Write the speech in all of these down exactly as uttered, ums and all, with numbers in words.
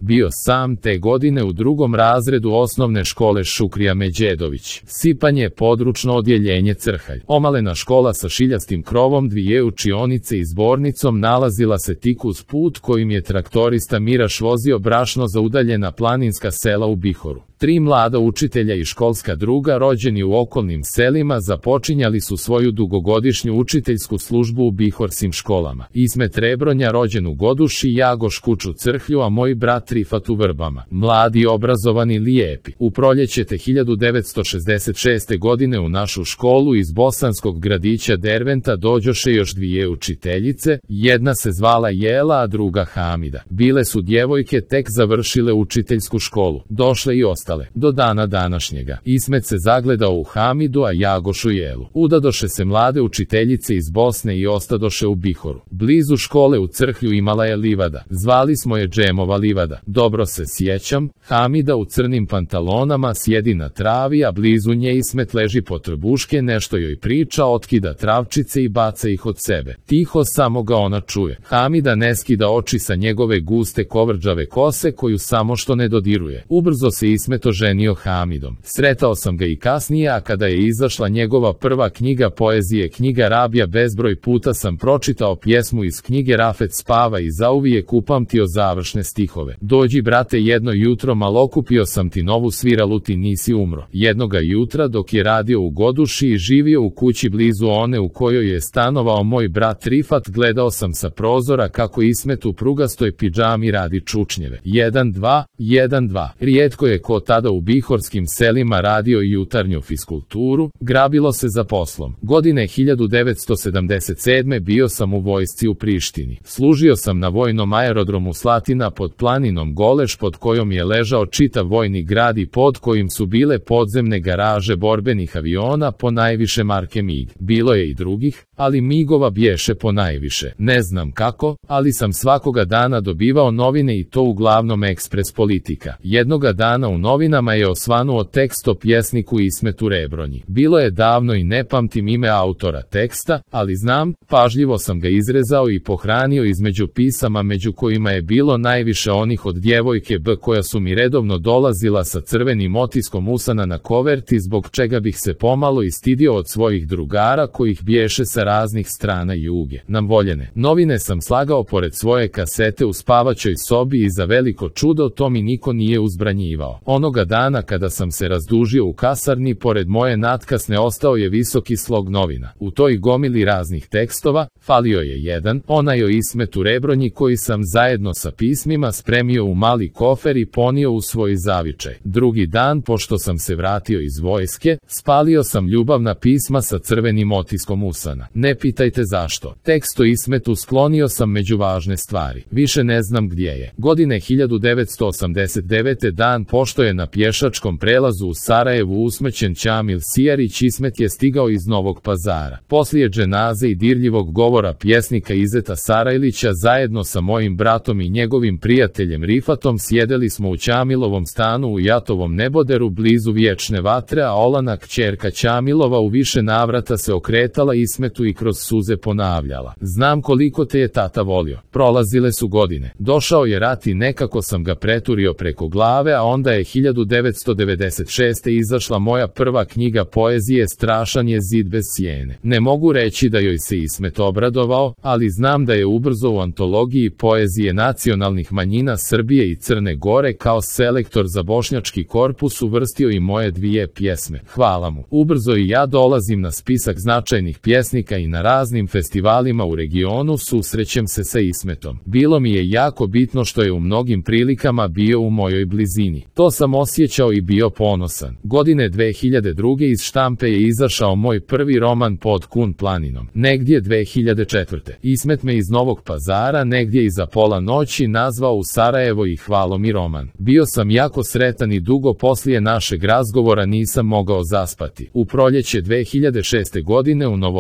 Bio sam te godine u drugom razredu osnovne škole Šukrija Međedović. Sipanje područno odjeljenje Crhalj. Omalena škola sa šiljastim krovom, dvije učionice i zbornicom nalazila se tik uz put kojim je traktorista Miraš vozio brašno za udaljena planinska sela u Bihoru. Tri mlada učitelja i školska druga rođeni u okolnim selima započinjali su svoju dugogodišnju učiteljsku službu u bihorskim školama. Ismet Rebronja rođen u Goduši, Jagoš Kuč u Crhlju, a moj brat Rifat u Vrbama. Mladi, obrazovani, lijepi. U proljeće te hiljadu devetsto šezdeset šeste. godine u našu školu iz bosanskog gradića Derventa dođoše još dvije učiteljice, jedna se zvala Jela, a druga Hamida. Bile su djevojke tek završile učiteljsku školu. Došle i ostale. Do dana današnjega. Ismet se zagledao u Hamidu, a Jagoš u Jelu. Udadoše se mlade učiteljice iz Bosne i ostadoše u Bihoru. Blizu škole u Crhlju imala je livada. Zvali smo je Džemova livada. Dobro se sjećam, Hamida u crnim pantalonama sjedi na travi, a blizu nje Ismet leži po trbuške, nešto joj priča, otkida travčice i baca ih od sebe. Tiho samo ga ona čuje. Hamida ne skida oči sa njegove guste kovrđave kose koju samo što ne dodiruje. Ubrzo se Ismet oženio Hamidom. Sretao sam ga i kasnije, a kada je izašla njegova prva knjiga poezije, knjiga Rabija, bezbroj puta sam pročitao pjesmu iz knjige Rafet spava i zauvijek upamtio završne stihove. Dođi brate jedno jutro, malo okupio sam ti novu sviralu, ti nisi umro. Jednoga jutra dok je radio u Goduši i živio u kući blizu one u kojoj je stanovao moj brat Rifat, gledao sam sa prozora kako Ismet u prugastoj pidžami radi čučnjeve. Jedan, dva, jedan, dva. Rijetko je ko tada u bihorskim selima radio jutarnju fiskulturu, grabilo se za poslom. Godine hiljadu devetsto sedamdeset sedme. bio sam u vojsci u Prištini. Služio sam na vojnom aerodromu Slatina pod planinom Goleš, pod kojom je ležao čitav vojni grad i pod kojim su bile podzemne garaže borbenih aviona po najviše marke MiG. Bilo je i drugih, ali MiGova bješe po najviše. Ne znam kako, ali sam svakoga dana dobivao novine i to uglavnom Ekspres Politika. Jednoga dana u novinama je osvanuo tekst o pjesniku Ismetu Rebronji. Bilo je davno i ne pamtim ime autora teksta, ali znam, pažljivo sam ga izrezao i pohranio između pisama, među kojima je bilo najviše onih od djevojke B koja su mi redovno dolazila sa crvenim otiskom usana na koverti, zbog čega bih se pomalo istidio od svojih drugara kojih bješe sa raznih strana juge. Nam voljene novine sam slagao pored svoje kasete u spavaćoj sobi i za veliko čudo to mi niko nije uzbranjivao. Onoga dana kada sam se razdužio u kasarni, pored moje natkasne ostao je visoki slog novina. U toj gomili raznih tekstova, falio je jedan, onaj o Ismetu Rebronji koji sam zajedno sa pismima spremio u mali kofer i ponio u svoj zavičaj. Drugi dan, pošto sam se vratio iz vojske, spalio sam ljubavna pisma sa crvenim otiskom usana. Ne pitajte zašto. Tekst o Ismetu sklonio sam među važne stvari. Više ne znam gdje je. Godine hiljadu devetsto osamdeset devete. dan pošto je na pješačkom prelazu u Sarajevu usmrćen Ćamil Sijarić, Ismet je stigao iz Novog Pazara. Poslije dženaze i dirljivog govora pjesnika Izeta Sarajlića zajedno sa mojim bratom i njegovim prijateljem Rifatom sjedeli smo u Ćamilovom stanu u Jatovom neboderu blizu Vječne vatre, a Olana, kćerka Ćamilova, u više navrata se okretala Ismetu i kroz suze ponavljala: znam koliko te je tata volio. Prolazile su godine. Došao je rat i nekako sam ga preturio preko glave, a onda je hiljadu devetsto devedeset šeste. izašla moja prva knjiga poezije Strašan je zid bez sjene. Ne mogu reći da joj se Ismet obradovao, ali znam da je ubrzo u antologiji poezije nacionalnih manjina Srbije i Crne Gore kao selektor za bošnjački korpus uvrstio i moje dvije pjesme. Hvala mu. Ubrzo i ja dolazim na spisak značajnih pjesnika i na raznim festivalima u regionu susrećem se sa Ismetom. Bilo mi je jako bitno što je u mnogim prilikama bio u mojoj blizini. To sam osjećao i bio ponosan. Godine dve hiljade druge. iz štampe je izašao moj prvi roman Pod Kun planinom. Negdje dve hiljade četvrte. Ismet me iz Novog Pazara negdje iza pola noći nazvao u Sarajevo i hvalo mi roman. Bio sam jako sretan i dugo poslije našeg razgovora nisam mogao zaspati. U proljeće dve hiljade šeste. godine u Novopazar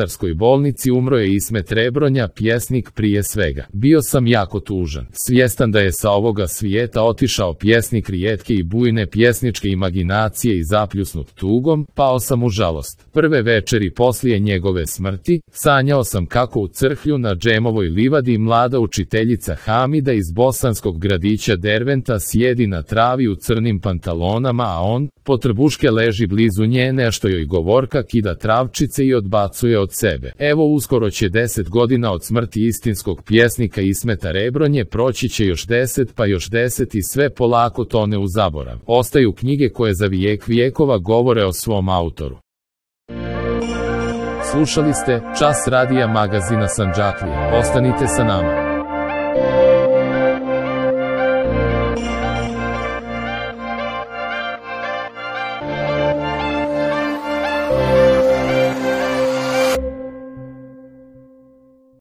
psihijatarskoj bolnici umro je Ismet Rebronja, pjesnik prije svega. Bio sam jako tužan. Svjestan da je sa ovoga svijeta otišao pjesnik rijetke i bujne pjesničke imaginacije i zapljusnut tugom, pao sam u žalost. Prve večeri poslije njegove smrti, sanjao sam kako u Crhlju na Džemovoj livadi mlada učiteljica Hamida iz bosanskog gradića Derventa sjedi na travi u crnim pantalonama, a on, potrbuške, leži blizu nje, nešto joj govorka, kida travčice i odbacuje od sebe. Evo, uskoro će deset godina od smrti istinskog pjesnika Ismeta Rebronje, proći će još deset, pa još deset i sve polako tone u zaborav. Ostaju knjige koje za vijek vijekova govore o svom autoru. Slušali ste Čas radija magazina Sandžaklija. Ostanite sa nama.